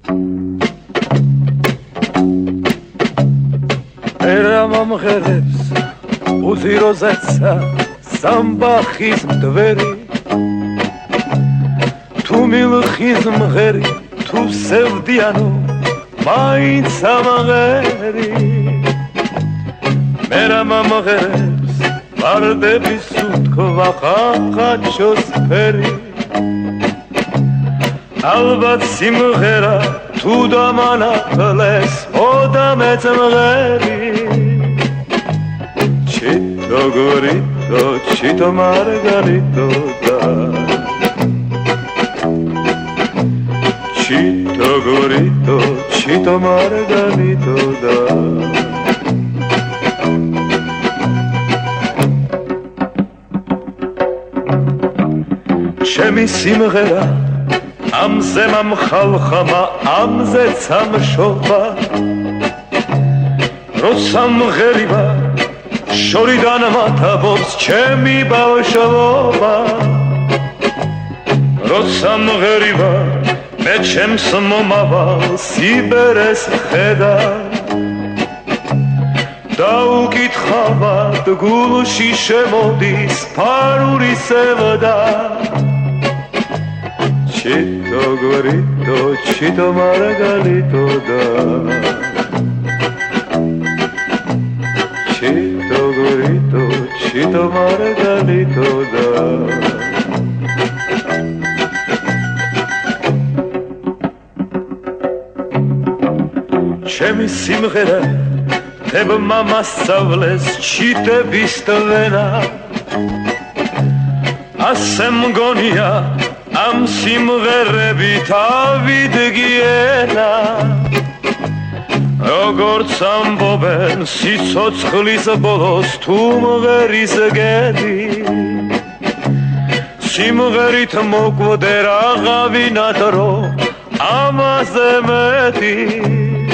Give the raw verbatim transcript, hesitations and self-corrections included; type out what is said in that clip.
ერა მომღერებს უძიროზეცა სამბახის მდვერი თუ მილხის მღერი თუ სევდიანო მაინც ამღერი მერა მომღერებს ვარდების უთქვა ხახაჩოს ფერი ალბათ სიმღერა თუ დამანახლეს ოდამეც მღერი ჩიტო გორიტო ჩიტო მარგარიტო და ჩიტო გორიტო ჩიტო მარგარიტო და ჩემი სიმღერა ამზე მომხალხამა ამზეც ამშობა როცა მღერიბა შორიდან მათაბობს ჩემი ბავშვობა როცა მღერიბა მე ჩემს მომავალ სიბერეს ხედა დაუკითხავად გულში შემოდის ფარული სევდა ჩიტო გორიტო ჩიტო მარგალიტო და ჩიტო გორიტო ჩიტო მარგალიტო და ჩემი სიმღერა დებმა მასწავლეს ჩიტების ტვენა ასე მგონია ამ სიმღერებით ავიდგიენა როგორც ამბობენ სიცოცხლის ბოლოს თუ მღერის გედი სიმღერით მოკვდე რაღაცა რომ ამაზე მეტი